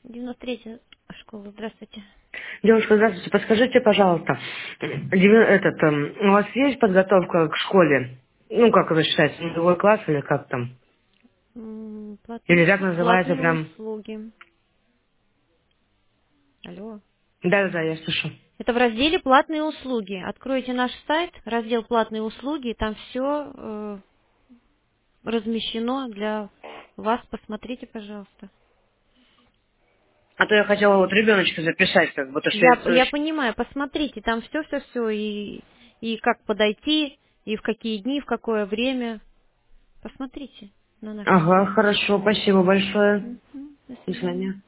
93-я школа, здравствуйте. Девушка, здравствуйте. Подскажите, пожалуйста, у вас есть подготовка к школе? Ну, как это считается, нулевой класс или как там? Или как называется Платные прям? услуги. Алло. Да-да-да, я слышу. Это в разделе «Платные услуги». Откройте наш сайт, раздел «Платные услуги», там все размещено для вас. Посмотрите, пожалуйста. А то я хотела вот ребеночка записать, как бы, то, что Я понимаю, посмотрите, там все и как подойти, и в какие дни, в какое время. Посмотрите на нашем Ага, сайте. хорошо, спасибо большое. Мгм. До До свидания. свидания.